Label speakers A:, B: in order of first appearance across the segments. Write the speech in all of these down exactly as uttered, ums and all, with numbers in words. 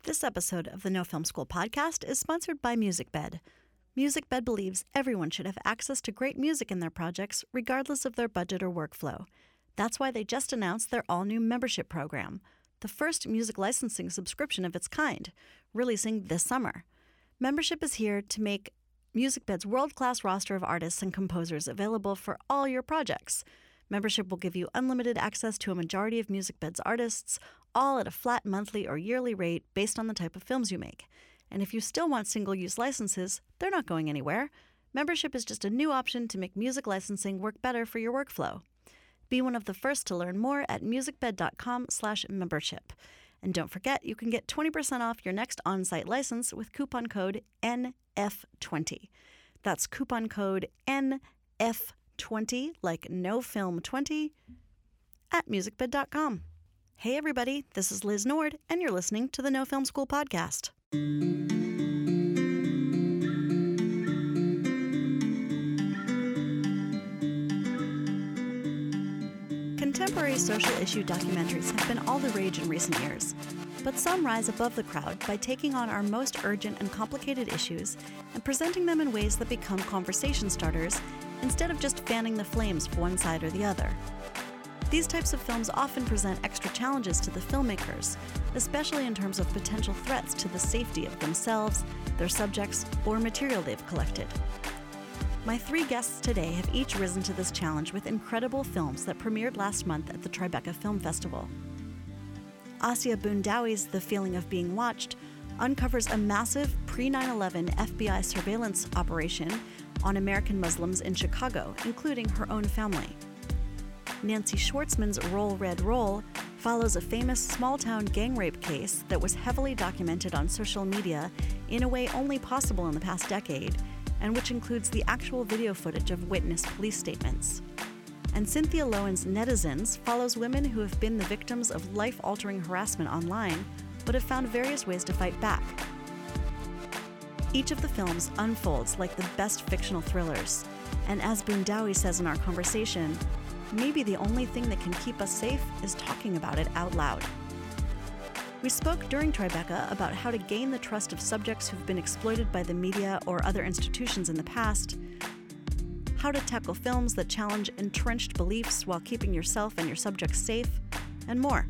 A: This episode of the No Film School podcast is sponsored by MusicBed. MusicBed believes everyone should have access to great music in their projects, regardless of their budget or workflow. That's why they just announced their all-new membership program, the first music licensing subscription of its kind, releasing this summer. Membership is here to make MusicBed's world-class roster of artists and composers available for all your projects. Membership will give you unlimited access to a majority of MusicBed's artists, all at a flat monthly or yearly rate based on the type of films you make. And if you still want single-use licenses, they're not going anywhere. Membership is just a new option to make music licensing work better for your workflow. Be one of the first to learn more at musicbed.com slash membership. And don't forget, you can get twenty percent off your next on-site license with coupon code N F twenty. That's coupon code N F twenty, like no film twenty, at musicbed dot com. Hey everybody, this is Liz Nord, and you're listening to the No Film School podcast. Contemporary social issue documentaries have been all the rage in recent years, but some rise above the crowd by taking on our most urgent and complicated issues and presenting them in ways that become conversation starters instead of just fanning the flames for one side or the other. These types of films often present extra challenges to the filmmakers, especially in terms of potential threats to the safety of themselves, their subjects, or material they've collected. My three guests today have each risen to this challenge with incredible films that premiered last month at the Tribeca Film Festival. Asia Boondawi's The Feeling of Being Watched uncovers a massive pre nine eleven F B I surveillance operation on American Muslims in Chicago, including her own family. Nancy Schwartzman's Roll Red Roll follows a famous small-town gang rape case that was heavily documented on social media in a way only possible in the past decade, and which includes the actual video footage of witness police statements. And Cynthia Lowen's Netizens follows women who have been the victims of life-altering harassment online, but have found various ways to fight back. Each of the films unfolds like the best fictional thrillers, and as Boondawi says in our conversation, maybe the only thing that can keep us safe is talking about it out loud. We spoke during Tribeca about how to gain the trust of subjects who've been exploited by the media or other institutions in the past, how to tackle films that challenge entrenched beliefs while keeping yourself and your subjects safe, and more.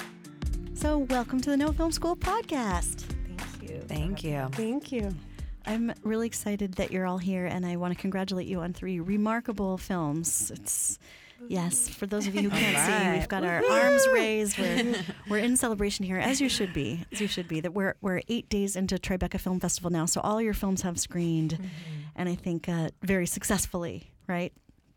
A: So welcome to the No Film School podcast.
B: Thank you.
C: Thank you.
B: Thank you.
A: I'm really excited that you're all here, and I want to congratulate you on three remarkable films. It's Yes, for those of you who can't right. see, we've got our arms raised. We're, we're in celebration here, as you should be, as you should be. That we're we're eight days into Tribeca Film Festival now, so all your films have screened, mm-hmm. and I think uh, very successfully, right?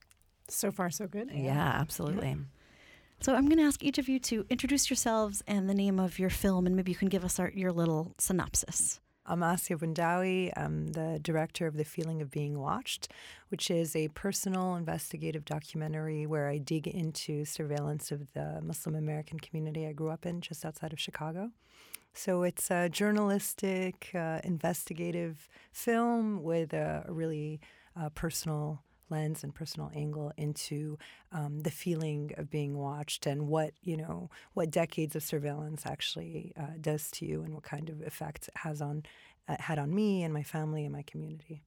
B: So far, so good.
C: Yeah, yeah absolutely.
A: So I'm going to ask each of you to introduce yourselves and the name of your film, and maybe you can give us our, your little synopsis.
D: I'm Asia Boondawi. I'm the director of The Feeling of Being Watched, which is a personal investigative documentary where I dig into surveillance of the Muslim American community I grew up in just outside of Chicago. So it's a journalistic, uh, investigative film with a, a really uh, personal lens and personal angle into um, the feeling of being watched and what, you know, what decades of surveillance actually uh, does to you and what kind of effect it has on, uh, had on me and my family and my community.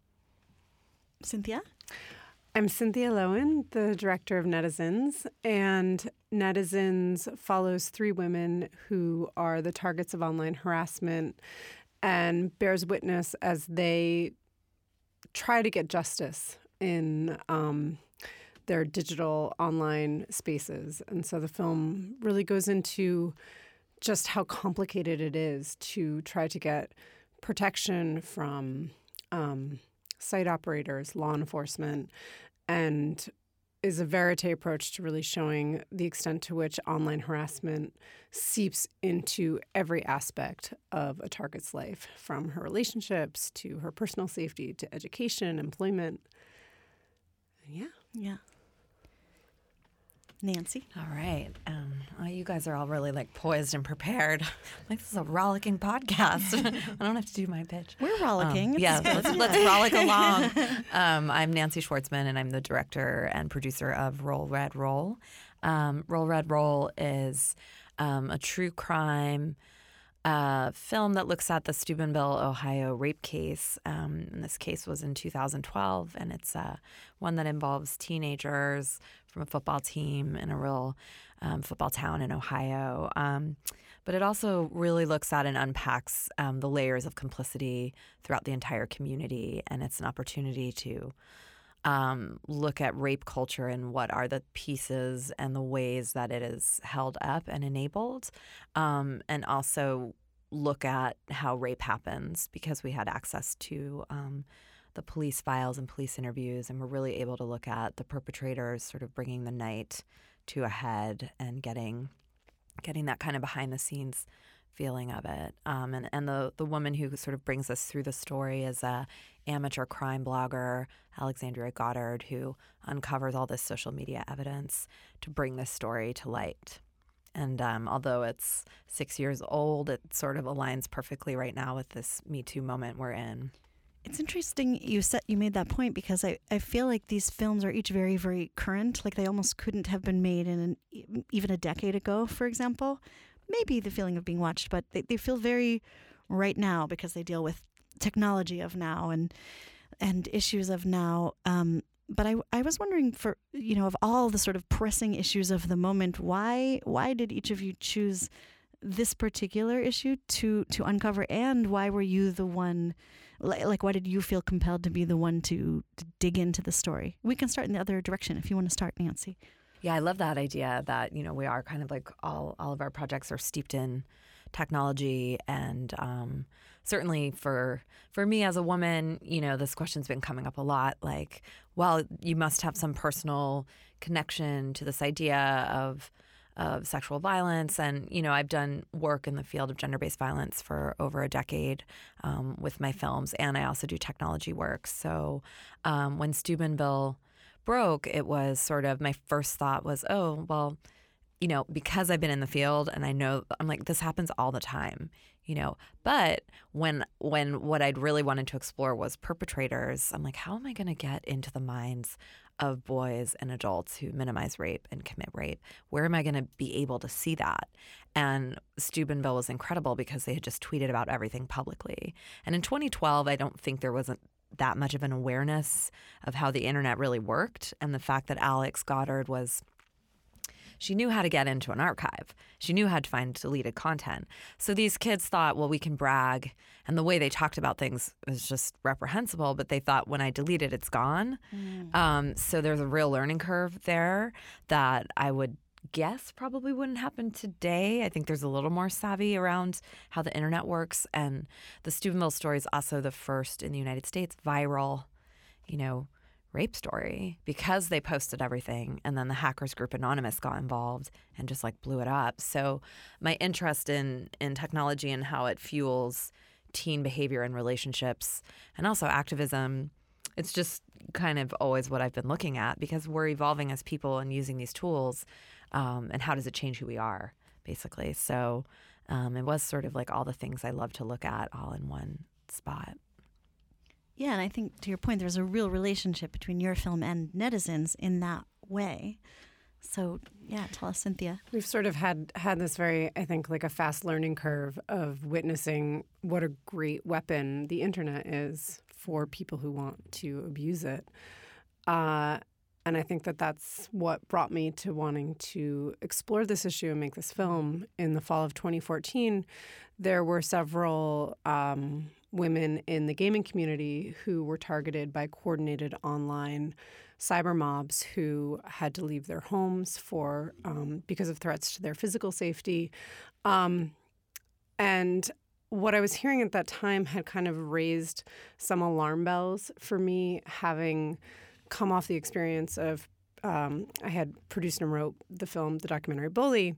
A: Cynthia?
B: I'm Cynthia Lowen, the director of Netizens, and Netizens follows three women who are the targets of online harassment and bears witness as they try to get justice in um, their digital online spaces. And so the film really goes into just how complicated it is to try to get protection from um, site operators, law enforcement, and is a verite approach to really showing the extent to which online harassment seeps into every aspect of a target's life, from her relationships to her personal safety to education, employment. Yeah.
A: Yeah. Nancy?
C: All right. Um, well, you guys are all really like poised and prepared. Like this is a rollicking podcast. I don't have to do my pitch.
A: We're rollicking.
C: Um, yeah, let's, let's frolic along. Um, I'm Nancy Schwartzman, and I'm the director and producer of Roll Red Roll. Um, Roll Red Roll is um, a true crime a film that looks at the Steubenville, Ohio rape case. Um, and this case was in two thousand twelve, and it's uh, one that involves teenagers from a football team in a real um, football town in Ohio. Um, but it also really looks at and unpacks um, the layers of complicity throughout the entire community, and it's an opportunity to Um, look at rape culture and what are the pieces and the ways that it is held up and enabled, um, and also look at how rape happens, because we had access to um, the police files and police interviews, and we're really able to look at the perpetrators sort of bringing the night to a head and getting getting that kind of behind the scenes feeling of it. Um, and and the, the woman who sort of brings us through the story is a amateur crime blogger, Alexandria Goddard, who uncovers all this social media evidence to bring this story to light. And um, although it's six years old, it sort of aligns perfectly right now with this Me Too moment we're in.
A: It's interesting you said you made that point, because I, I feel like these films are each very, very current. Like they almost couldn't have been made in an, even a decade ago, for example. Maybe The Feeling of Being Watched, but they, they feel very right now because they deal with technology of now and and issues of now. Um, but I, I was wondering, for you know, of all the sort of pressing issues of the moment, why why did each of you choose this particular issue to to uncover, and why were you the one, like, like why did you feel compelled to be the one to, to dig into the story? We can start in the other direction if you want to start, Nancy.
C: Yeah, I love that idea that, you know, we are kind of like all, all of our projects are steeped in technology. And um, certainly for for me as a woman, you know, this question's been coming up a lot. Like, well, you must have some personal connection to this idea of of sexual violence. And, you know, I've done work in the field of gender-based violence for over a decade um, with my films. And I also do technology work. So um, when Steubenville broke, it was sort of my first thought was, oh, well, you know, because I've been in the field and I know, I'm like, this happens all the time, you know. But when when what I'd really wanted to explore was perpetrators, I'm like, how am I going to get into the minds of boys and adults who minimize rape and commit rape? Where am I going to be able to see that? And Steubenville was incredible because they had just tweeted about everything publicly. And in twenty twelve, I don't think there wasn't that much of an awareness of how the internet really worked, and the fact that Alex Goddard was, she knew how to get into an archive. She knew how to find deleted content. So these kids thought, well, we can brag. And the way they talked about things was just reprehensible, but they thought when I delete it, it's gone. Mm. Um, so there's a real learning curve there that I would guess probably wouldn't happen today. I think there's a little more savvy around how the internet works. And the Steubenville story is also the first in the United States viral, you know, rape story, because they posted everything and then the hackers group Anonymous got involved and just like blew it up. So my interest in in technology and how it fuels teen behavior and relationships and also activism, it's just kind of always what I've been looking at, because we're evolving as people and using these tools. Um, and how does it change who we are, basically? So um, it was sort of like all the things I love to look at all in one spot.
A: Yeah, and I think to your point, there's a real relationship between your film and Netizens in that way. So, yeah, tell us, Cynthia.
B: We've sort of had, had this very, I think, like a fast learning curve of witnessing what a great weapon the internet is for people who want to abuse it. Uh, and I think that that's what brought me to wanting to explore this issue and make this film. In the fall of twenty fourteen, there were several um, women in the gaming community who were targeted by coordinated online cyber mobs who had to leave their homes for um, because of threats to their physical safety. Um, and what I was hearing at that time had kind of raised some alarm bells for me, having come off the experience of um, I had produced and wrote the film, the documentary Bully,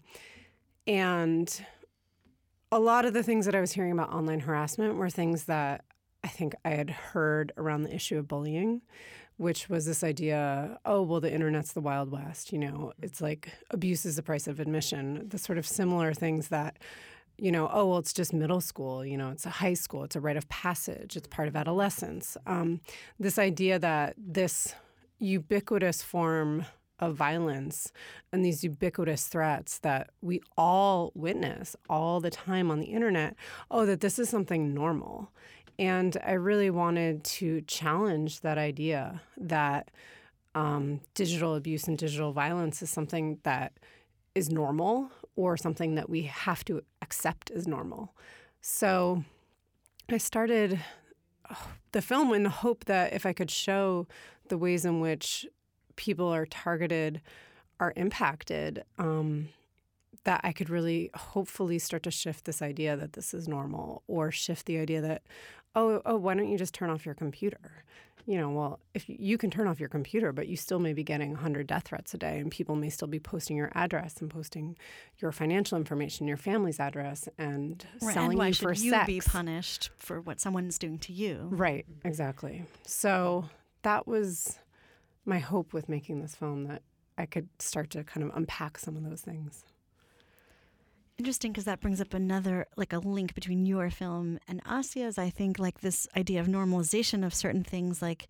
B: and a lot of the things that I was hearing about online harassment were things that I think I had heard around the issue of bullying, which was this idea, oh, well, the internet's the Wild West, you know, it's like abuse is the price of admission, the sort of similar things that, you know, oh, well, it's just middle school, you know, it's a high school, it's a rite of passage, it's part of adolescence. Um, this idea that this ubiquitous form of violence and these ubiquitous threats that we all witness all the time on the internet, oh, that this is something normal. And I really wanted to challenge that idea that um, digital abuse and digital violence is something that is normal or something that we have to accept as normal. So I started the film in the hope that if I could show the ways in which people are targeted, are impacted, um, that I could really hopefully start to shift this idea that this is normal, or shift the idea that, oh, oh, why don't you just turn off your computer? You know, well, if you can turn off your computer, but you still may be getting one hundred death threats a day, and people may still be posting your address and posting your financial information, your family's address, and
A: right,
B: selling
A: and why
B: you
A: should
B: for
A: you
B: sex.
A: be punished for what someone's doing to you?
B: Right, exactly. So that was my hope with making this film, that I could start to kind of unpack some of those things.
A: Interesting, because that brings up another, like a link between your film and Asia's. I think like this idea of normalization of certain things, like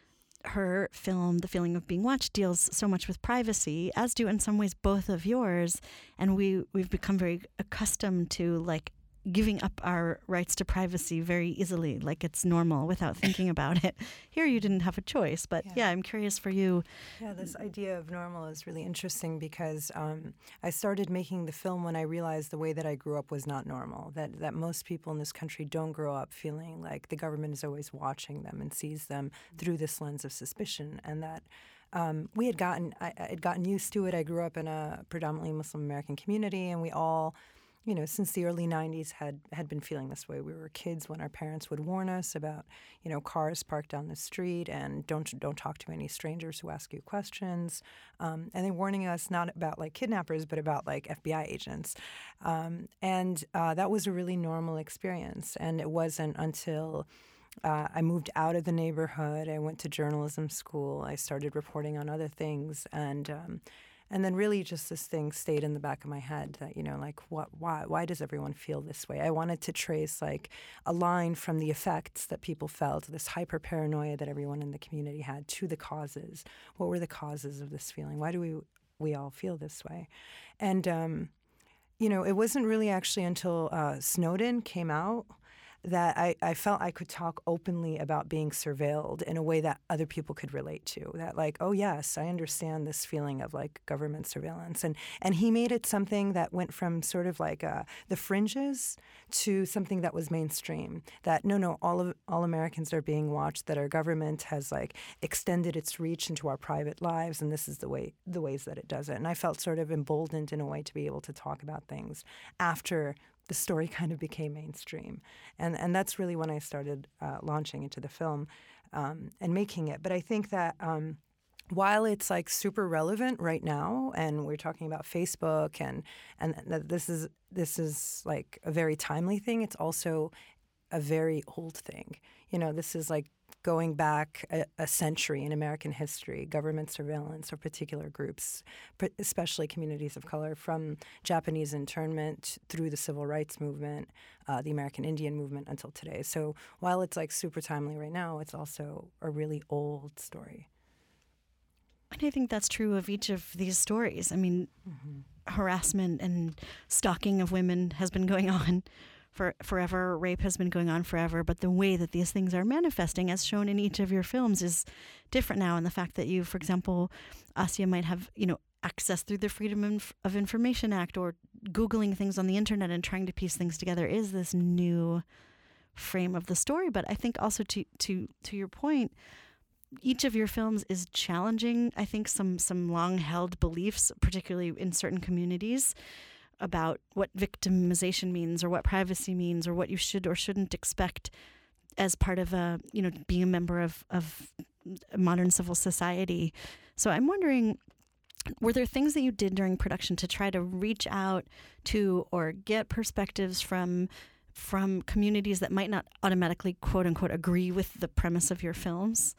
A: her film, The Feeling of Being Watched, deals so much with privacy, as do in some ways both of yours. And we, we've become very accustomed to like giving up our rights to privacy very easily, like it's normal without thinking about it. Here you didn't have a choice, but yeah, yeah I'm curious for you.
D: Yeah, this idea of normal is really interesting because um, I started making the film when I realized the way that I grew up was not normal, that, that most people in this country don't grow up feeling like the government is always watching them and sees them through this lens of suspicion, and that Um, we had gotten, I, I had gotten used to it. I grew up in a predominantly Muslim American community, and we all, you know, since the early nineties had, had been feeling this way. We were kids when our parents would warn us about, you know, cars parked down the street and don't don't talk to any strangers who ask you questions. Um, and then warning us not about like kidnappers, but about like F B I agents. Um, and uh, that was a really normal experience. And it wasn't until Uh, I moved out of the neighborhood. I went to journalism school. I started reporting on other things, and um, and then really just this thing stayed in the back of my head that, you know, like what, why, why does everyone feel this way? I wanted to trace like a line from the effects that people felt, this hyper paranoia that everyone in the community had, to the causes. What were the causes of this feeling? Why do we we all feel this way? And um, you know, it wasn't really actually until uh, Snowden came out that I, I felt I could talk openly about being surveilled in a way that other people could relate to. That like, oh yes, I understand this feeling of like government surveillance. And and he made it something that went from sort of like uh, the fringes to something that was mainstream. That no, no, all of all Americans are being watched, that our government has like extended its reach into our private lives, and this is the way the ways that it does it. And I felt sort of emboldened in a way to be able to talk about things after the story kind of became mainstream. And and that's really when I started uh, launching into the film um, and making it. But I think that um, while it's like super relevant right now, and we're talking about Facebook, and and that this is this is like a very timely thing, it's also a very old thing. You know, this is like going back a, a century in American history, government surveillance of particular groups, especially communities of color, from Japanese internment through the civil rights movement, uh, the American Indian movement until today. So while it's like super timely right now, it's also a really old story.
A: And I think that's true of each of these stories. I mean, mm-hmm. harassment and stalking of women has been going on for forever. Rape has been going on forever, but the way that these things are manifesting, as shown in each of your films, is different now. And the fact that you, for example, Asia might have, you know, access through the Freedom of Information Act or Googling things on the internet and trying to piece things together is this new frame of the story. But I think also to to to your point, each of your films is challenging, I think, some some long-held beliefs, particularly in certain communities, about what victimization means or what privacy means or what you should or shouldn't expect as part of a, you know, being a member of, of modern civil society. So I'm wondering, were there things that you did during production to try to reach out to or get perspectives from from communities that might not automatically, quote unquote, agree with the premise of your films?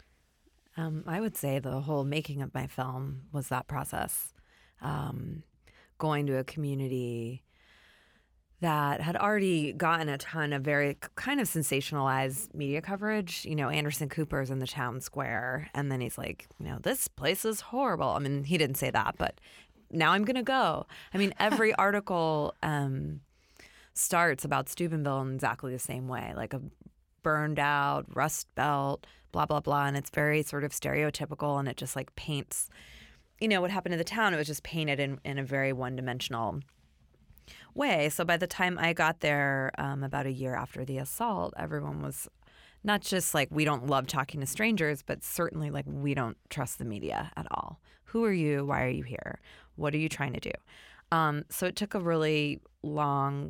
C: Um, I would say the whole making of my film was that process. Um, going to a community that had already gotten a ton of very kind of sensationalized media coverage. You know, Anderson Cooper's in the town square, and then he's like, you know, this place is horrible. I mean, he didn't say that, but now I'm going to go. I mean, every article um, starts about Steubenville in exactly the same way, like a burned out, rust belt, blah, blah, blah. And it's very sort of stereotypical, and it just like paints, you know, what happened to the town. It was just painted in, in a very one-dimensional way. So by the time I got there, um, about a year after the assault, everyone was not just like, we don't love talking to strangers, but certainly like, we don't trust the media at all. Who are you? Why are you here? What are you trying to do? Um, so it took a really long,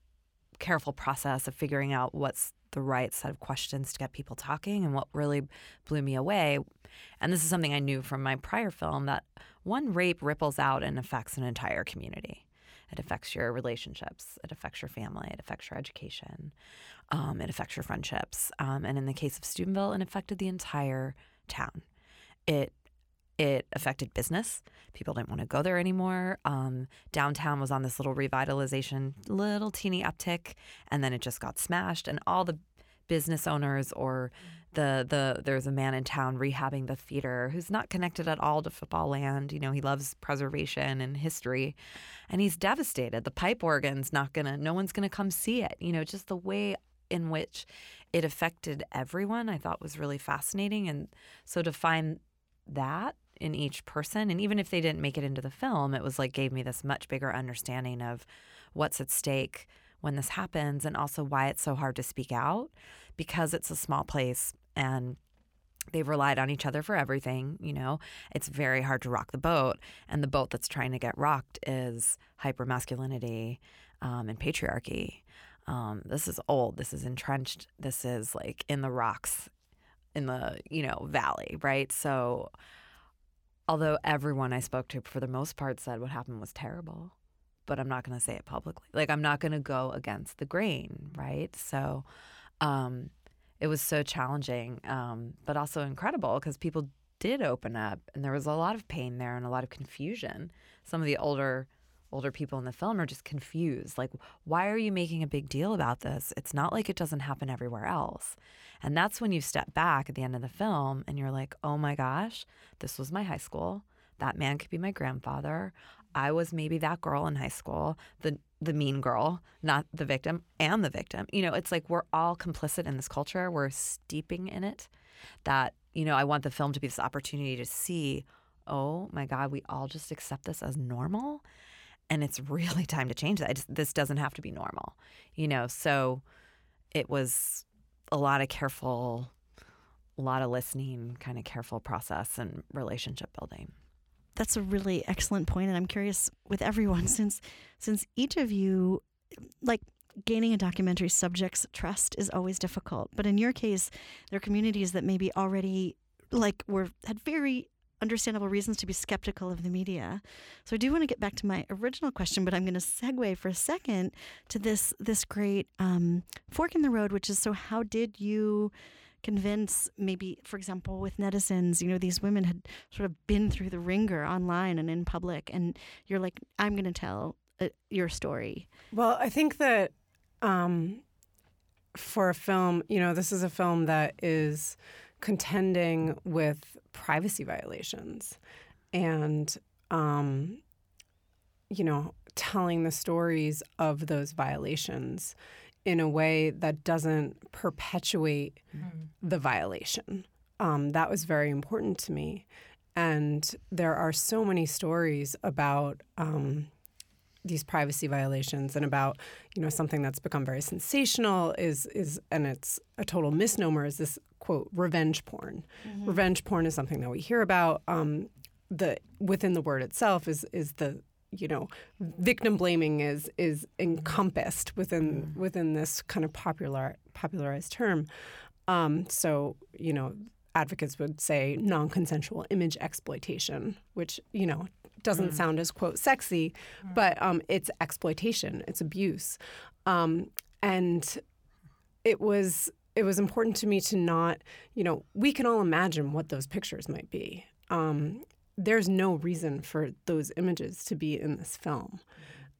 C: careful process of figuring out what's the right set of questions to get people talking. And what really blew me away, and this is something I knew from my prior film, that one rape ripples out and affects an entire community. It affects your relationships. It affects your family. It affects your education. Um, it affects your friendships. Um, and in the case of Steubenville, it affected the entire town. It it affected business. People didn't want to go there anymore. Um, downtown was on this little revitalization, little teeny uptick, and then it just got smashed. And all the business owners, or the the there's a man in town rehabbing the theater who's not connected at all to football land. You know, he loves preservation and history, and he's devastated. The pipe organ's not gonna, no one's gonna come see it. You know, just the way in which it affected everyone, I thought was really fascinating. And so to find that in each person, and even if they didn't make it into the film, it was like gave me this much bigger understanding of what's at stake when this happens, and also why it's so hard to speak out, because it's a small place and they've relied on each other for everything. You know, it's very hard to rock the boat, and the boat that's trying to get rocked is hypermasculinity um, and patriarchy. Um, this is old. This is entrenched. This is like in the rocks, in the, you know, valley, right? So although everyone I spoke to for the most part said what happened was terrible, but I'm not going to say it publicly. Like, I'm not going to go against the grain, right? So um, it was so challenging, um, but also incredible, because people did open up, and there was a lot of pain there and a lot of confusion. Some of the older older people in the film are just confused. Like, why are you making a big deal about this? It's not like it doesn't happen everywhere else. And that's when you step back at the end of the film and you're like, oh my gosh, this was my high school. That man could be my grandfather. I was maybe that girl in high school, the the mean girl, not the victim, and the victim. You know, it's like we're all complicit in this culture. We're steeping in it. That, you know, I want the film to be this opportunity to see, oh my God, we all just accept this as normal. And it's really time to change that. Just, this doesn't have to be normal, you know. So it was a lot of careful, a lot of listening, kind of careful process and relationship building.
A: That's a really excellent point, and I'm curious with everyone, since since each of you, like, gaining a documentary subject's trust is always difficult. But in your case, there are communities that maybe already like were had very understandable reasons to be skeptical of the media. So I do want to get back to my original question, but I'm going to segue for a second to this this great um, fork in the road, which is, so how did you convince, maybe, for example, with netizens, you know, these women had sort of been through the ringer online and in public, and you're like, I'm going to tell uh, your story.
B: Well, I think that um, for a film, you know, this is a film that is contending with privacy violations and, um, you know, telling the stories of those violations in a way that doesn't perpetuate mm. the violation. Um, that was very important to me. And there are so many stories about um, these privacy violations, and about, you know, something that's become very sensational is, is and it's a total misnomer, is this, quote, revenge porn. Mm-hmm. Revenge porn is something that we hear about. Um, the within the word itself is is the, you know, victim blaming is is encompassed within mm-hmm. within this kind of popular popularized term. Um, so, you know, advocates would say non-consensual image exploitation, which, you know, doesn't mm. sound as, quote, sexy, mm. but um, it's exploitation, it's abuse. Um, and it was it was important to me to not, you know, we can all imagine what those pictures might be. Um, there's no reason for those images to be in this film.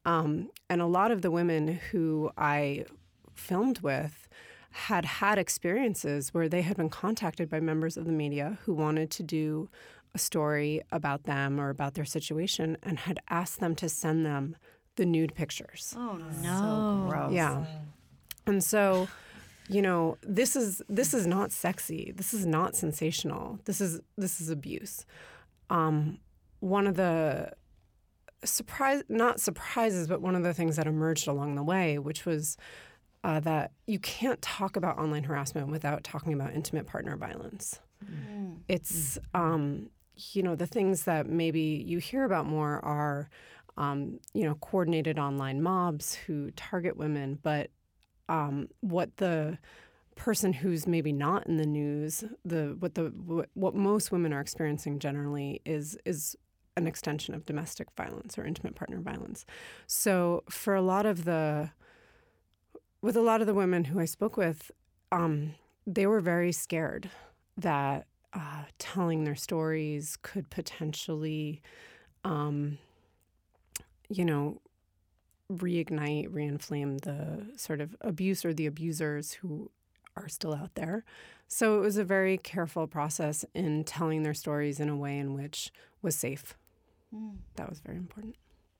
B: Um, and a lot of the women who I filmed with had had experiences where they had been contacted by members of the media who wanted to do a story about them or about their situation and had asked them to send them the nude pictures.
A: Oh, no.
C: So gross.
B: Yeah. And so, you know, this is this is not sexy. This is not sensational. This is this is abuse. Um, one of the surprise, not surprises, but one of the things that emerged along the way, which was uh, that you can't talk about online harassment without talking about intimate partner violence. Mm. It's, um, you know, the things that maybe you hear about more are, um, you know, coordinated online mobs who target women, but um, what the person who's maybe not in the news, the what the what, what most women are experiencing generally is is an extension of domestic violence or intimate partner violence. So for a lot of the with a lot of the women who I spoke with, um, they were very scared that uh, telling their stories could potentially, um, you know, reignite, reinflame the sort of abuse or the abusers who are still out there. So it was a very careful process in telling their stories in a way in which was safe. Mm. That was very important.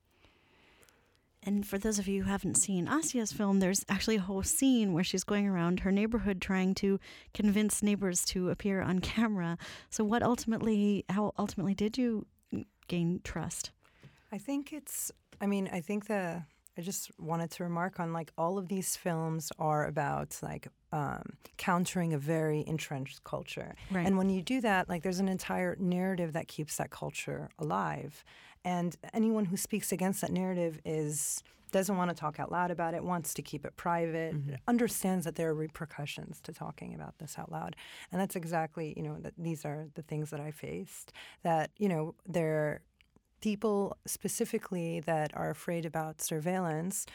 A: And for those of you who haven't seen Asia's film, there's actually a whole scene where she's going around her neighborhood trying to convince neighbors to appear on camera. So what ultimately, how ultimately did you gain trust?
D: I think it's, I mean, I think the, I just wanted to remark on like all of these films are about like um, countering a very entrenched culture.
A: Right.
D: And when you do that, like there's an entire narrative that keeps that culture alive. And anyone who speaks against that narrative is doesn't want to talk out loud about it, wants to keep it private, mm-hmm. understands that there are repercussions to talking about this out loud. And that's exactly, you know, that these are the things that I faced. That, you know, there people specifically that are afraid about surveillance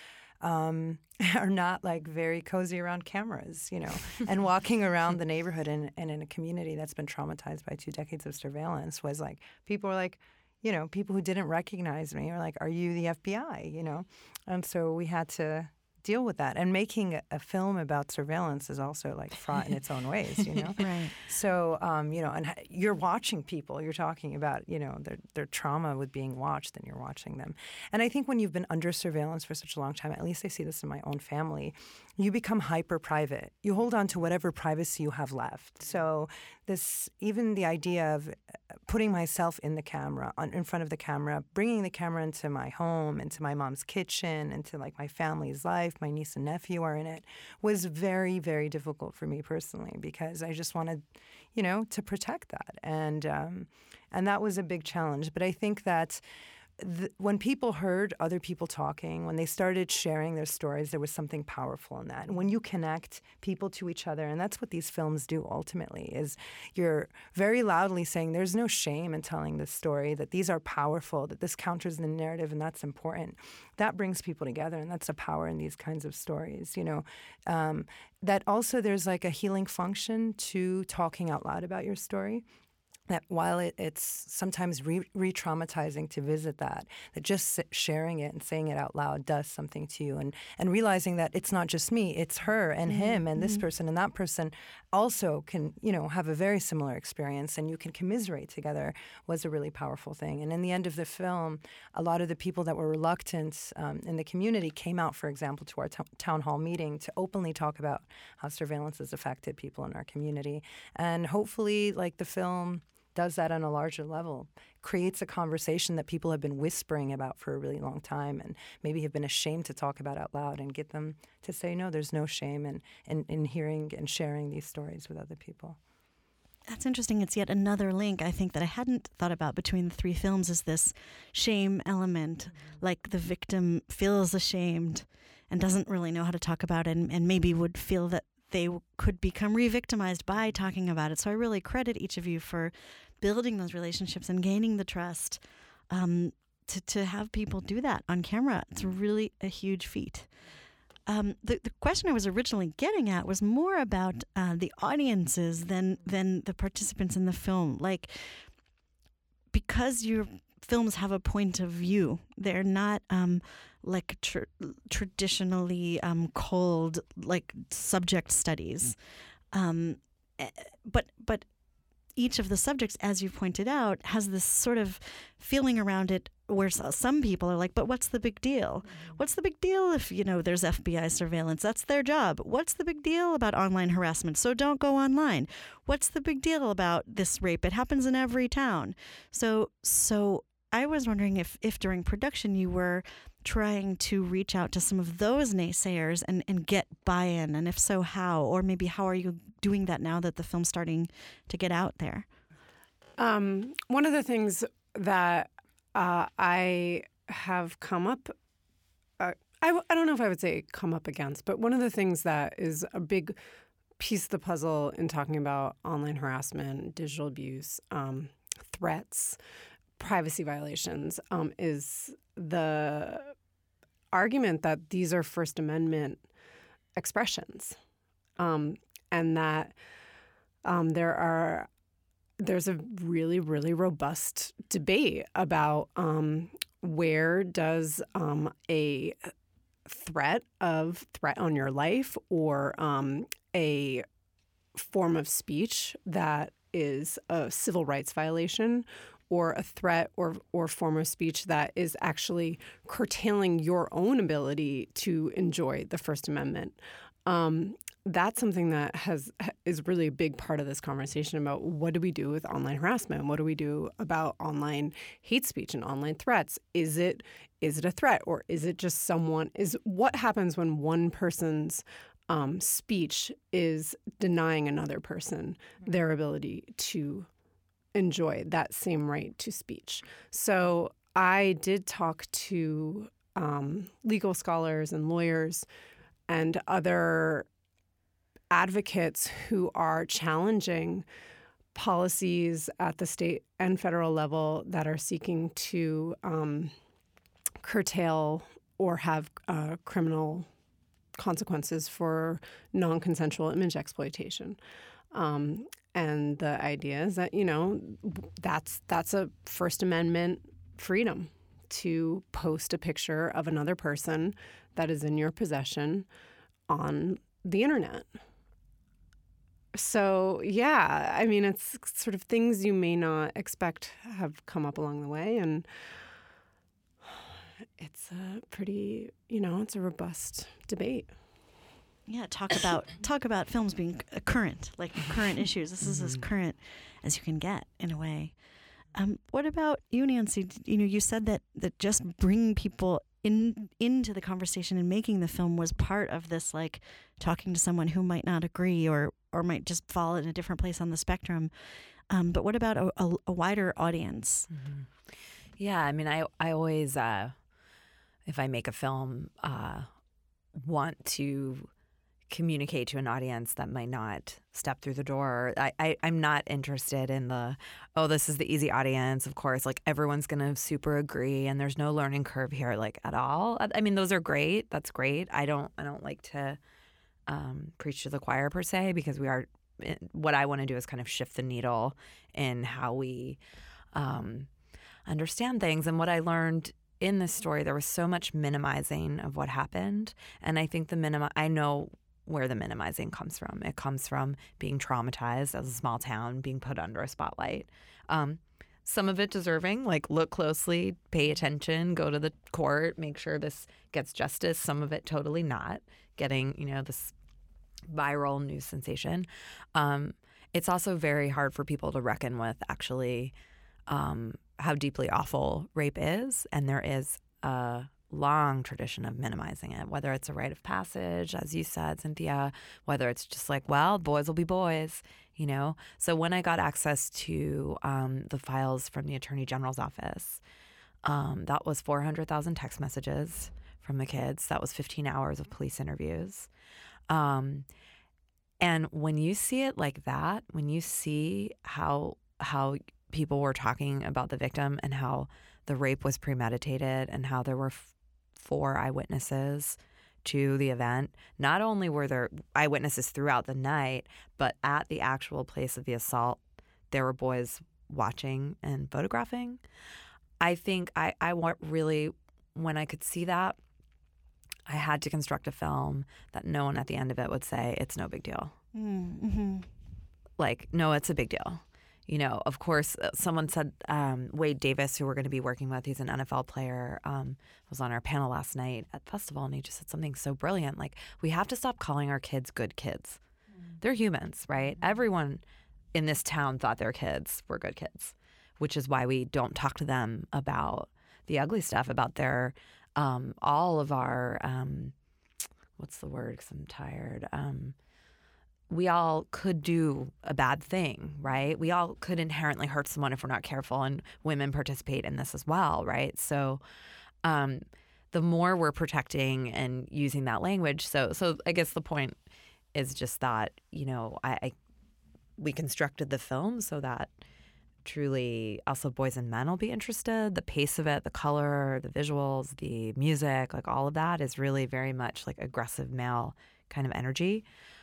D: um, are not like very cozy around cameras, you know, and walking around the neighborhood and, and in a community that's been traumatized by two decades of surveillance was like, people were like, you know, people who didn't recognize me are like, are you the F B I, you know? And so we had to deal with that. And making a film about surveillance is also like fraught in its own ways, you know?
A: Right.
D: So, um, you know, and you're watching people, you're talking about, you know, their, their trauma with being watched and you're watching them. And I think when you've been under surveillance for such a long time, at least I see this in my own family, you become hyper private. You hold on to whatever privacy you have left. So this, even the idea of putting myself in the camera, on, in front of the camera, bringing the camera into my home, into my mom's kitchen, into like my family's life, my niece and nephew are in it, was very, very difficult for me personally because I just wanted, you know, to protect that. And, um, and that was a big challenge. But I think that The, when people heard other people talking, when they started sharing their stories, there was something powerful in that. And when you connect people to each other, and that's what these films do ultimately, is you're very loudly saying there's no shame in telling this story, that these are powerful, that this counters the narrative, and that's important. That brings people together, and that's the power in these kinds of stories, you know. Um, that also there's like a healing function to talking out loud about your story. That while it, it's sometimes re- re-traumatizing to visit that, that just sharing it and saying it out loud does something to you. And, and realizing that it's not just me, it's her and mm-hmm. him and this mm-hmm. person and that person also can, you know, have a very similar experience and you can commiserate together was a really powerful thing. And in the end of the film, a lot of the people that were reluctant um, in the community came out, for example, to our t- town hall meeting to openly talk about how surveillance has affected people in our community. And hopefully, like the film does that on a larger level, creates a conversation that people have been whispering about for a really long time and maybe have been ashamed to talk about out loud and get them to say, no, there's no shame in, in, in hearing and sharing these stories with other people.
A: That's interesting. It's yet another link, I think, that I hadn't thought about between the three films is this shame element, mm-hmm. like the victim feels ashamed and doesn't really know how to talk about it and, and maybe would feel that they could become re-victimized by talking about it. So I really credit each of you for building those relationships and gaining the trust um, to, to have people do that on camera. It's really a huge feat. Um, the, the question I was originally getting at was more about uh, the audiences than, than the participants in the film. Like, because your films have a point of view, they're not... Um, like tr- traditionally um, cold like subject studies. Um, but but each of the subjects, as you pointed out, has this sort of feeling around it where some people are like, but what's the big deal? Mm-hmm. What's the big deal if, you know, there's F B I surveillance? That's their job. What's the big deal about online harassment? So don't go online. What's the big deal about this rape? It happens in every town. So so I was wondering if, if during production you were trying to reach out to some of those naysayers and, and get buy-in, and if so, how? Or maybe how are you doing that now that the film's starting to get out there?
B: Um, one of the things that uh, I have come up, uh, I, I don't know if I would say come up against, but one of the things that is a big piece of the puzzle in talking about online harassment, digital abuse, um, threats, privacy violations um, is the argument that these are First Amendment expressions, um, and that um, there are there's a really, really robust debate about um, where does um, a threat of threat on your life or um, a form of speech that is a civil rights violation or a threat or or form of speech that is actually curtailing your own ability to enjoy the First Amendment. Um, that's something that has is really a big part of this conversation about what do we do with online harassment? What do we do about online hate speech and online threats? Is it is it a threat, or is it just someone? Is what happens when one person's um, speech is denying another person their ability to enjoy that same right to speech? So I did talk to um, legal scholars and lawyers and other advocates who are challenging policies at the state and federal level that are seeking to um, curtail or have uh, criminal consequences for non-consensual image exploitation. Um, and the idea is that, you know, that's that's a First Amendment freedom to post a picture of another person that is in your possession on the internet. So, yeah, I mean, it's sort of things you may not expect have come up along the way. And it's a pretty, you know, it's a robust debate.
A: Yeah, talk about talk about films being current, like current issues. This is as current as you can get, in a way. Um, what about you, Nancy? You know, you said that, that just bringing people in into the conversation and making the film was part of this, like talking to someone who might not agree or or might just fall in a different place on the spectrum. Um, but what about a, a, a wider audience?
C: Mm-hmm. Yeah, I mean, I I always, uh, if I make a film, uh, want to communicate to an audience that might not step through the door. I, I, I'm not interested in the, oh, this is the easy audience. Of course, like everyone's going to super agree and there's no learning curve here, like at all. I, I mean, those are great. That's great. I don't, I don't like to um, preach to the choir per se, because we are, what I want to do is kind of shift the needle in how we um, understand things. And what I learned in this story, there was so much minimizing of what happened. And I think the minima, I know where the minimizing comes from. It comes from being traumatized as a small town, being put under a spotlight. Um, some of it deserving, like look closely, pay attention, go to the court, make sure this gets justice. Some of it totally not, getting, you know, this viral news sensation. Um, it's also very hard for people to reckon with actually um, how deeply awful rape is. And there is a long tradition of minimizing it, whether it's a rite of passage, as you said, Cynthia, whether it's just like, well, boys will be boys, you know? So when I got access to um, the files from the Attorney General's office, um, that was four hundred thousand text messages from the kids. That was fifteen hours of police interviews. Um, and when you see it like that, when you see how how people were talking about the victim and how the rape was premeditated and how there were f- four eyewitnesses to the event. Not only were there eyewitnesses throughout the night, but at the actual place of the assault, there were boys watching and photographing. I think I, I want really, when I could see that, I had to construct a film that no one at the end of it would say it's no big deal.
A: Mm-hmm.
C: Like, no, it's a big deal. You know, of course, someone said, um, Wade Davis, who we're going to be working with, he's an N F L player, um, was on our panel last night at the festival, and he just said something so brilliant. Like, we have to stop calling our kids good kids. Mm. They're humans, right? Mm-hmm. Everyone in this town thought their kids were good kids, which is why we don't talk to them about the ugly stuff, about their, um, all of our, um, what's the word, because I'm tired, um, we all could do a bad thing, right? We all could inherently hurt someone if we're not careful, and women participate in this as well, right? So um, the more we're protecting and using that language, so so I guess the point is just that, you know, I, I we constructed the film so that truly also boys and men will be interested. The pace of it, the color, the visuals, the music, like all of that is really very much like aggressive male kind of energy.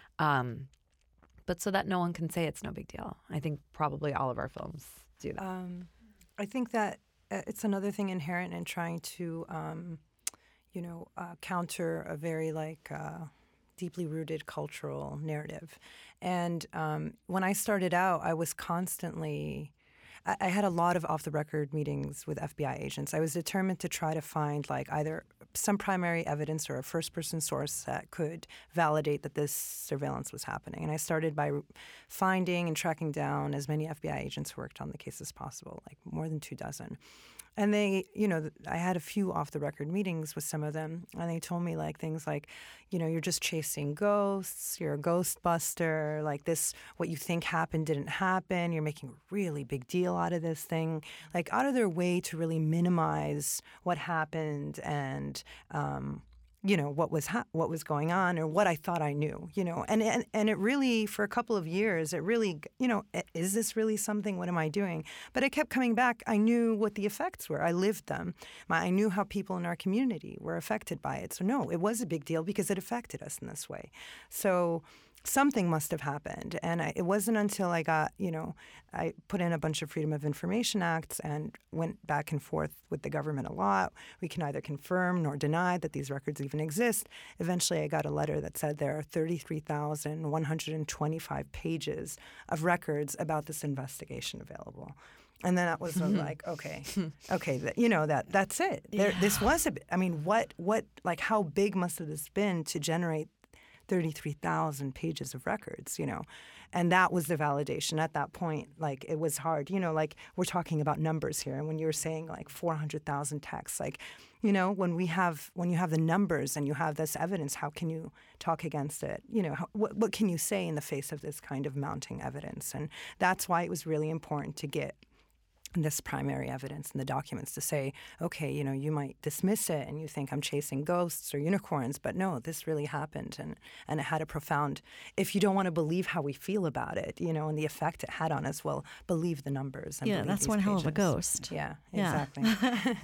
C: Um, but so that no one can say it's no big deal. I think probably all of our films do that.
D: Um, I think that it's another thing inherent in trying to, um, you know, uh, counter a very like uh, deeply rooted cultural narrative. And um, when I started out, I was constantly... I had a lot of off-the-record meetings with F B I agents. I was determined to try to find like either some primary evidence or a first-person source that could validate that this surveillance was happening. And I started by finding and tracking down as many F B I agents who worked on the case as possible, like more than two dozen. And they, you know, I had a few off-the-record meetings with some of them, and they told me like things like, you know, you're just chasing ghosts, you're a ghost buster, like this, what you think happened didn't happen, you're making a really big deal out of this thing, like out of their way to really minimize what happened and, um, you know, what was ha- what was going on or what I thought I knew, you know. And, and and it really, for a couple of years, it really, you know, is this really something? What am I doing? But it kept coming back. I knew what the effects were. I lived them. My, I knew how people in our community were affected by it. So no, it was a big deal because it affected us in this way. So something must have happened. And I, it wasn't until I got, you know, I put in a bunch of Freedom of Information Acts and went back and forth with the government a lot. We can neither confirm nor deny that these records even exist. Eventually, I got a letter that said there are thirty-three thousand one hundred twenty-five pages of records about this investigation available. And then that was sort of like, okay, okay, that, you know, that that's it. There, yeah. This was a, I mean, what, what, like, how big must have this been to generate thirty-three thousand pages of records, you know? And that was the validation at that point. Like, it was hard, you know, like we're talking about numbers here. And when you were saying like four hundred thousand texts, like, you know, when we have, when you have the numbers and you have this evidence, how can you talk against it? You know, how, what, what can you say in the face of this kind of mounting evidence? And that's why it was really important to get this primary evidence in the documents to say, okay, you know, you might dismiss it and you think I'm chasing ghosts or unicorns, but no, this really happened, and, and it had a profound, if you don't want to believe how we feel about it, you know, and the effect it had on us, well, believe the numbers. And
A: yeah, that's one pages. hell of a ghost.
D: Yeah,
A: yeah.
D: exactly.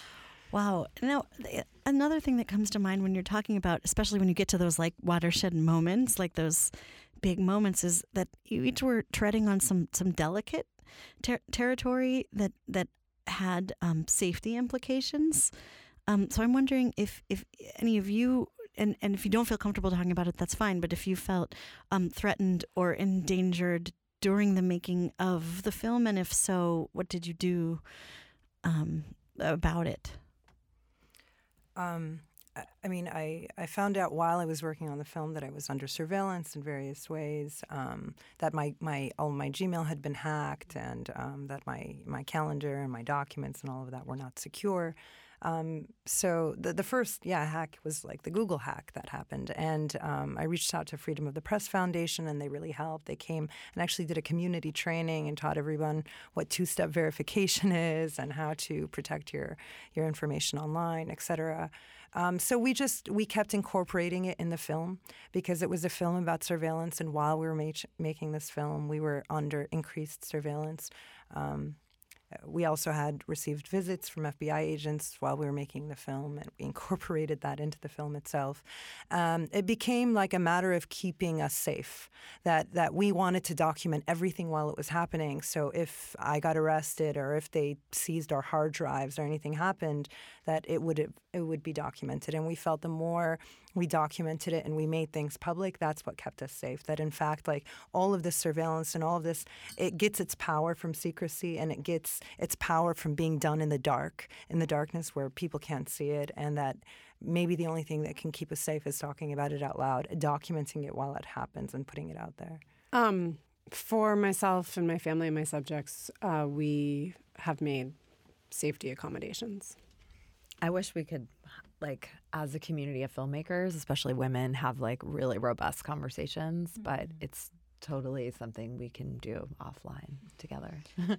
A: Wow. Now, another thing that comes to mind when you're talking about, especially when you get to those like watershed moments, like those big moments, is that you each were treading on some some delicate Ter- territory that that had um, safety implications. Um, so I'm wondering if if any of you, and, and if you don't feel comfortable talking about it, that's fine. But if you felt um, threatened or endangered during the making of the film, and if so, what did you do um, about it?
D: Um. I mean, I, I found out while I was working on the film that I was under surveillance in various ways, um, that my, my all my Gmail had been hacked, and um, that my, my calendar and my documents and all of that were not secure. Um, so the the first, yeah, hack was like the Google hack that happened. And um, I reached out to Freedom of the Press Foundation, and they really helped. They came and actually did a community training and taught everyone what two-step verification is and how to protect your, your information online, et cetera. Um, so we just, we kept incorporating it in the film because it was a film about surveillance. And while we were ma- making this film, we were under increased surveillance. Um, we also had received visits from F B I agents while we were making the film, and we incorporated that into the film itself. Um, it became like a matter of keeping us safe, that, that we wanted to document everything while it was happening. So if I got arrested or if they seized our hard drives or anything happened, that it would it would be documented. And we felt the more we documented it and we made things public, that's what kept us safe. That in fact, like all of this surveillance and all of this, it gets its power from secrecy, and it gets its power from being done in the dark, in the darkness where people can't see it, and that maybe the only thing that can keep us safe is talking about it out loud, documenting it while it happens and putting it out there.
B: Um, for myself and my family and my subjects, uh, we have made safety accommodations.
C: I wish we could, like, as a community of filmmakers, especially women, have like really robust conversations, mm-hmm. but it's totally something we can do offline together.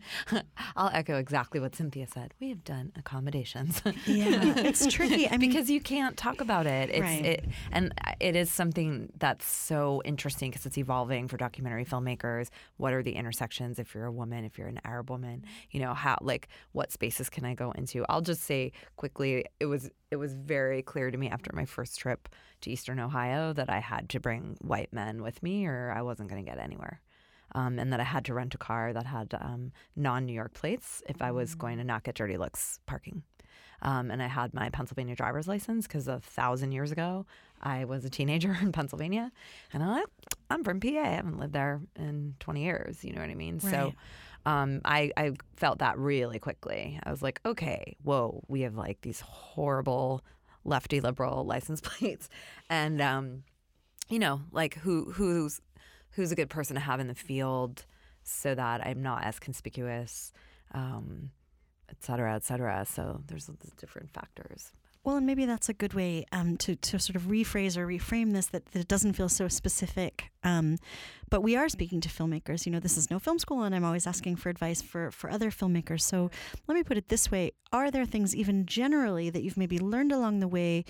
C: I'll echo exactly what Cynthia said. We have done accommodations.
A: Yeah, it's tricky. I mean,
C: because you can't talk about it. It's,
A: right.
C: it. And it is something that's so interesting because it's evolving for documentary filmmakers. What are the intersections if you're a woman, if you're an Arab woman? You know, how, like, what spaces can I go into? I'll just say quickly, it was it was very clear to me after my first trip to Eastern Ohio that I had to bring white men with me or I wasn't going to get anywhere. Um, and that I had to rent a car that had um, non-New York plates if I was going to not get dirty looks parking. Um, and I had my Pennsylvania driver's license because a thousand years ago, I was a teenager in Pennsylvania. And I'm like, I'm from P A. I haven't lived there in twenty years. You know what I mean?
A: Right.
C: So um, I, I felt that really quickly. I was like, okay, whoa, we have like these horrible lefty liberal license plates. And, um, you know, like who who's who's a good person to have in the field so that I'm not as conspicuous, um, et cetera, et cetera. So there's different factors.
A: Well, and maybe that's a good way um, to, to sort of rephrase or reframe this, that, that it doesn't feel so specific. Um, but we are speaking to filmmakers. You know, this is no film school, and I'm always asking for advice for, for other filmmakers. So let me put it this way. Are there things even generally that you've maybe learned along the way,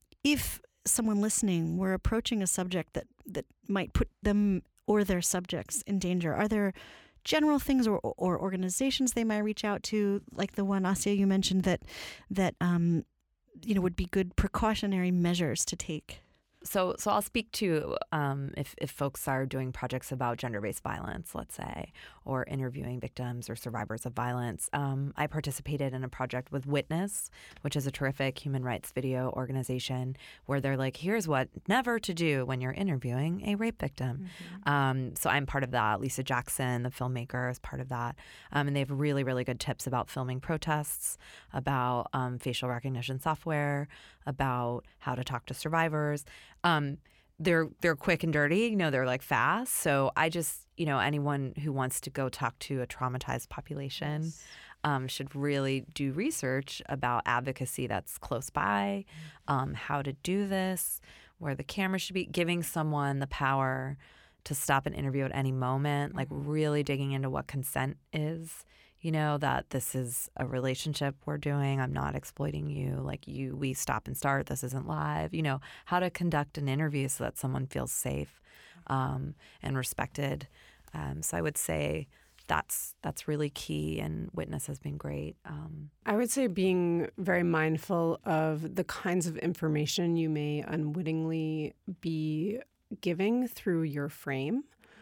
A: if someone listening were approaching a subject that, that might put them or their subjects in danger? Are there general things or, or organizations they might reach out to, like the one, Assia, you mentioned, that that um, you know, would be good precautionary measures to take?
C: So so I'll speak to um, if, if folks are doing projects about gender-based violence, let's say, or interviewing victims or survivors of violence. Um, I participated in a project with Witness, which is a terrific human rights video organization, where they're like, here's what never to do when you're interviewing a rape victim. Mm-hmm. Um, so I'm part of that. Lisa Jackson, the filmmaker, is part of that. Um, and they have really, really good tips about filming protests, about um, facial recognition software, about how to talk to survivors. Um, they're they're quick and dirty, you know, they're like fast. So I just, you know, anyone who wants to go talk to a traumatized population yes. um, should really do research about advocacy that's close by, um, how to do this, where the camera should be, giving someone the power to stop an interview at any moment, like really digging into what consent is. You know, that this is a relationship we're doing. I'm not exploiting you. Like you, we stop and start. This isn't live. You know, how to conduct an interview so that someone feels safe um, and respected. Um, so I would say that's that's really key, and Witness has been great. Um,
B: I would say being very mindful of the kinds of information you may unwittingly be giving through your frame.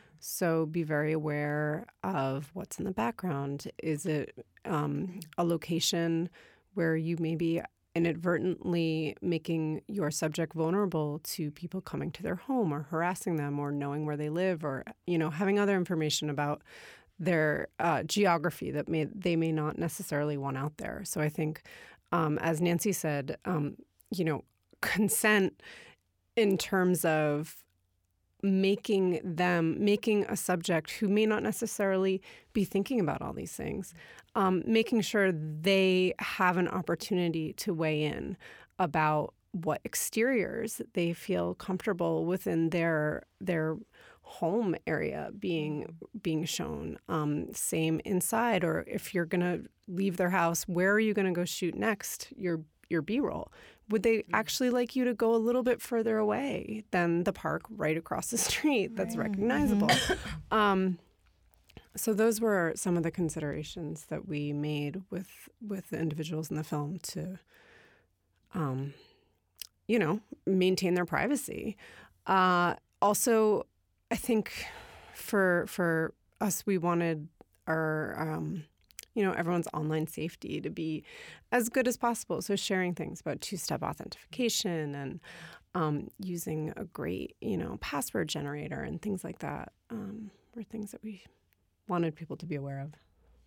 B: So be very aware of what's in the background. Is it um, a location where you may be inadvertently making your subject vulnerable to people coming to their home or harassing them or knowing where they live, or, you know, having other information about their uh, geography that may they may not necessarily want out there. So I think, um, as Nancy said, um, you know, consent in terms of making them, making a subject who may not necessarily be thinking about all these things, um, making sure they have an opportunity to weigh in about what exteriors they feel comfortable within their their home area being being shown. Um, same inside, or if you're gonna leave their house, where are you gonna go shoot next? Your your B-roll. Would they actually like you to go a little bit further away than the park right across the street that's right. recognizable? Mm-hmm. um, So those were some of the considerations that we made with with the individuals in the film to, um, you know, maintain their privacy. Uh, also, I think for for us, we wanted our, um, you know, everyone's online safety to be as good as possible. So sharing things about two-step authentication and um, using a great, you know, password generator and things like that um, were things that we wanted people to be aware of.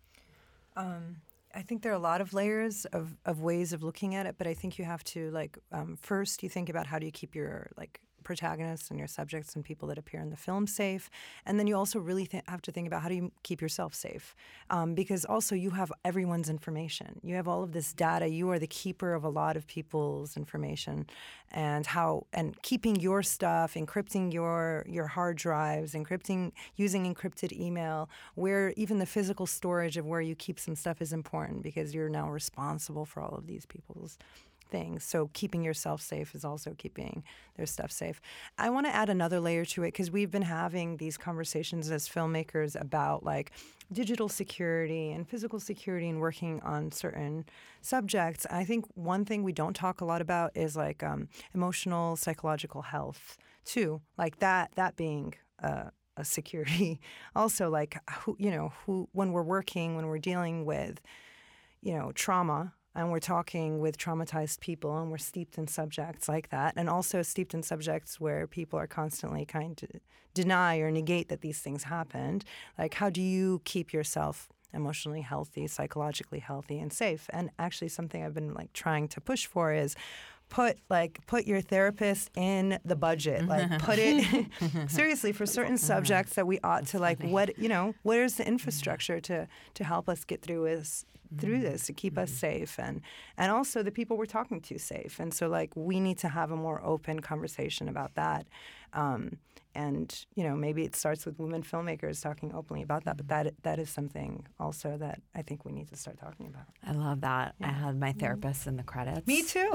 D: Um, I think there are a lot of layers of, of ways of looking at it, but I think you have to, like, um, first you think about how do you keep your, like, protagonists and your subjects and people that appear in the film safe. And then you also really th- have to think about how do you keep yourself safe? Um, because also you have everyone's information. You have all of this data. You are the keeper of a lot of people's information, and how and keeping your stuff, encrypting your your hard drives, encrypting using encrypted email, where even the physical storage of where you keep some stuff is important because you're now responsible for all of these people's things. So keeping yourself safe is also keeping their stuff safe. I want to add another layer to it because we've been having these conversations as filmmakers about like digital security and physical security and working on certain subjects. I think one thing we don't talk a lot about is like um, emotional, psychological health too. Like that, that being uh, a security. Also, like who, you know, who when we're working, when we're dealing with, you know, trauma. And we're talking with traumatized people, and we're steeped in subjects like that, and also steeped in subjects where people are constantly kind to deny or negate that these things happened. Like, how do you keep yourself emotionally healthy, psychologically healthy, and safe? And actually, something I've been like trying to push for is put like put your therapist in the budget. Like, put it seriously for certain subjects that we ought to like. What you know, where's the infrastructure to to help us get through this? through this to keep mm-hmm. us safe and and also the people we're talking to safe. And so like we need to have a more open conversation about that. Um, and, you know, maybe it starts with women filmmakers talking openly about that, but that that is something also that I think we need to start talking about.
C: I love that. Yeah. I had my therapist in the credits.
D: Me too.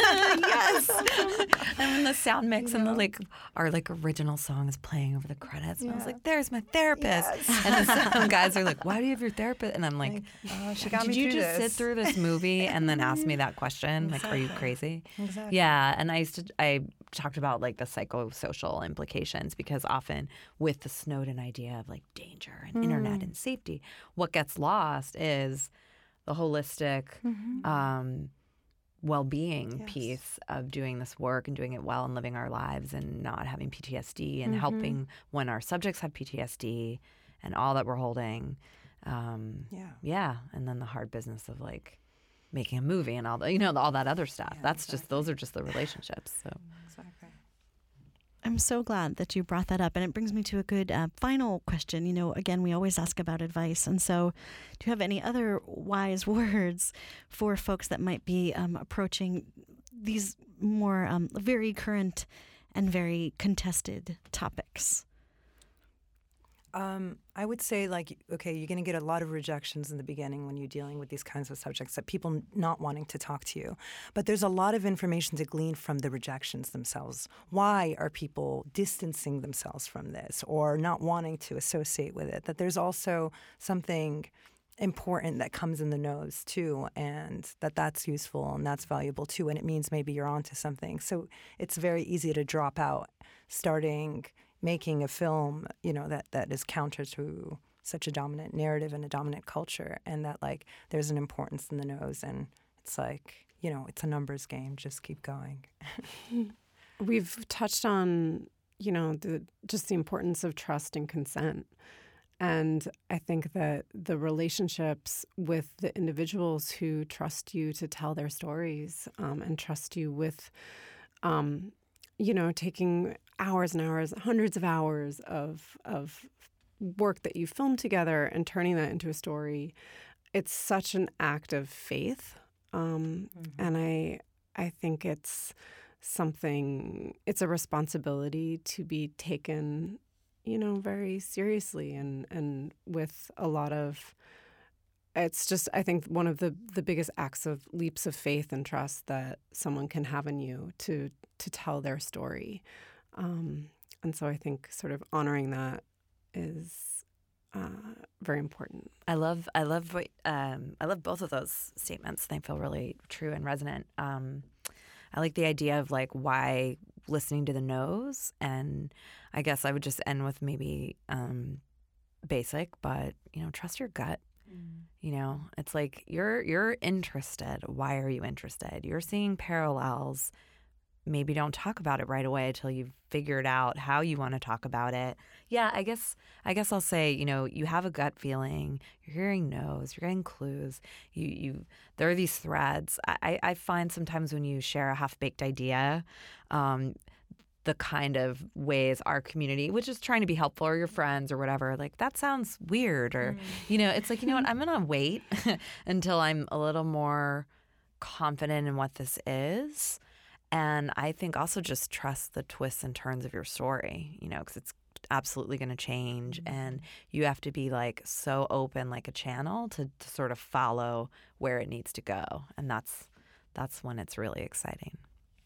C: Yes. And when the sound mix you and know. the like our like original song is playing over the credits, and yeah. I was like, "There's my therapist." Yes. And the some guys are like, "Why do you have your therapist?" And I'm like, like
D: oh, "She got
C: Did
D: me
C: you
D: through
C: just
D: this.
C: sit through this movie and then ask me that question?
D: Exactly.
C: Like, are you crazy?"
D: Exactly.
C: Yeah. And I used to I talked about like the psychosocial implications because often with the Snowden idea of like danger and mm. internet and safety, what gets lost is the holistic mm-hmm. um, well-being yes. piece of doing this work and doing it well and living our lives and not having P T S D and mm-hmm. helping when our subjects have P T S D and all that we're holding. Um, yeah. Yeah. And then the hard business of like making a movie and all the, you know, all that other stuff. Yeah, That's exactly. just, those are just the relationships. So.
D: Exactly.
A: I'm so glad that you brought that up. And it brings me to a good uh, final question. You know, again, we always ask about advice. And so do you have any other wise words for folks that might be um, approaching these more um, very current and very contested topics?
D: Um, I would say, like, okay, you're going to get a lot of rejections in the beginning when you're dealing with these kinds of subjects, that people not wanting to talk to you. But there's a lot of information to glean from the rejections themselves. Why are people distancing themselves from this or not wanting to associate with it? That there's also something important that comes in the nose, too, and that that's useful and that's valuable, too, and it means maybe you're onto something. So it's very easy to drop out starting making a film, you know, that, that is counter to such a dominant narrative and a dominant culture, and that, like, there's an importance in the nose, and it's like, you know, it's a numbers game. Just keep going.
B: We've touched on, you know, the just the importance of trust and consent. And I think that the relationships with the individuals who trust you to tell their stories um, and trust you with, um, you know, taking hours and hours, hundreds of hours of of work that you filmed together and turning that into a story, it's such an act of faith. Um, mm-hmm. And I I think it's something, it's a responsibility to be taken, you know, very seriously and, and with a lot of, it's just, I think, one of the, the biggest acts of leaps of faith and trust that someone can have in you to to tell their story. Um, and so I think sort of honoring that is uh, very important.
C: I love, I love, what, um, I love both of those statements. They feel really true and resonant. Um, I like the idea of like why listening to the no's, and I guess I would just end with maybe um, basic, but you know, trust your gut. Mm. You know, it's like you're you're interested. Why are you interested? You're seeing parallels. Maybe don't talk about it right away until you've figured out how you want to talk about it. Yeah, I guess I guess I'll say, you know, you have a gut feeling, you're hearing no's, you're getting clues. You you there are these threads. I, I find sometimes when you share a half-baked idea, um, the kind of ways our community, which is trying to be helpful, or your friends or whatever, like that sounds weird, or mm. you know, it's like, you know what, I'm gonna wait until I'm a little more confident in what this is. And I think also just trust the twists and turns of your story, you know, because it's absolutely going to change. Mm-hmm. And you have to be like so open, like a channel, to, to sort of follow where it needs to go. And that's that's when it's really exciting.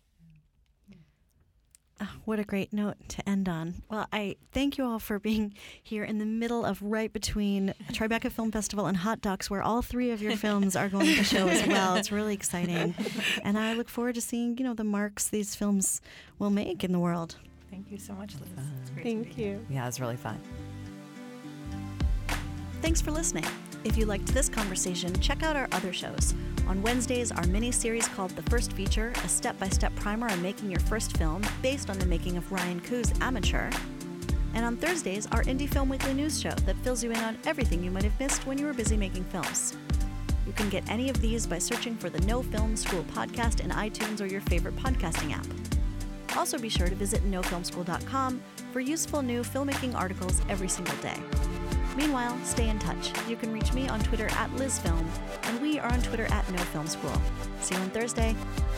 A: Oh, what a great note to end on. Well, I thank you all for being here in the middle of right between Tribeca Film Festival and Hot Docs, where all three of your films are going to show as well. It's really exciting. And I look forward to seeing, you know, the marks these films will make in the world.
D: Thank you so much, Liz. It's great
B: Thank you.
C: Yeah, it was really fun.
A: Thanks for listening. If you liked this conversation, check out our other shows. On Wednesdays, our mini-series called The First Feature, a step-by-step primer on making your first film based on the making of Ryan Koo's Amateur. And on Thursdays, our Indie Film Weekly news show that fills you in on everything you might have missed when you were busy making films. You can get any of these by searching for the No Film School podcast in iTunes or your favorite podcasting app. Also be sure to visit no film school dot com for useful new filmmaking articles every single day. Meanwhile, stay in touch. You can reach me on Twitter at LizFilm, and we are on Twitter at No Film School. See you on Thursday.